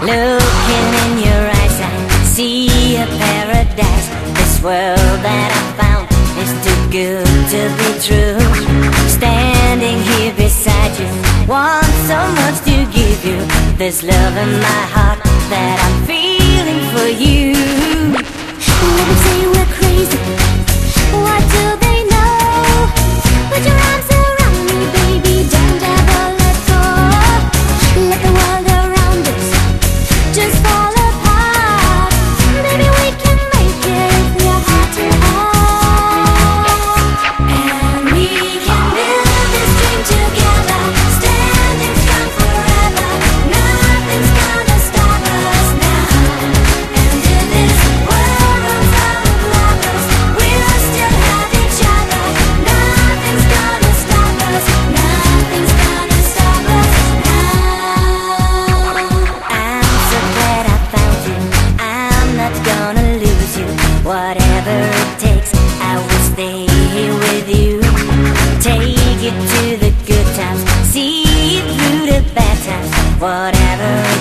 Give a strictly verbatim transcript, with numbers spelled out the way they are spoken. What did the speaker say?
Looking in your eyes, I see a paradise. This world that I found is too good to be true. Standing here beside you, want so much to give you. There's love in my heart that I'm feeling for you. Let them say we're crazy, what do they know? Put your arms around me, baby, don't ever let go. Let the world around us just fall apart. Baby, we can make it if we're heart to heart. And we can build this dream together, standing strong forever. Nothing's gonna stop us now. And in this world of lovers, we'll still have each other. Nothing's gonna stop us. Nothing's gonna stop us now. I'm so glad I found you. I'm not gonna lose you. Whatever it takes, I will stay here with you. Take you to the good times, see you through the bad times. Whatever it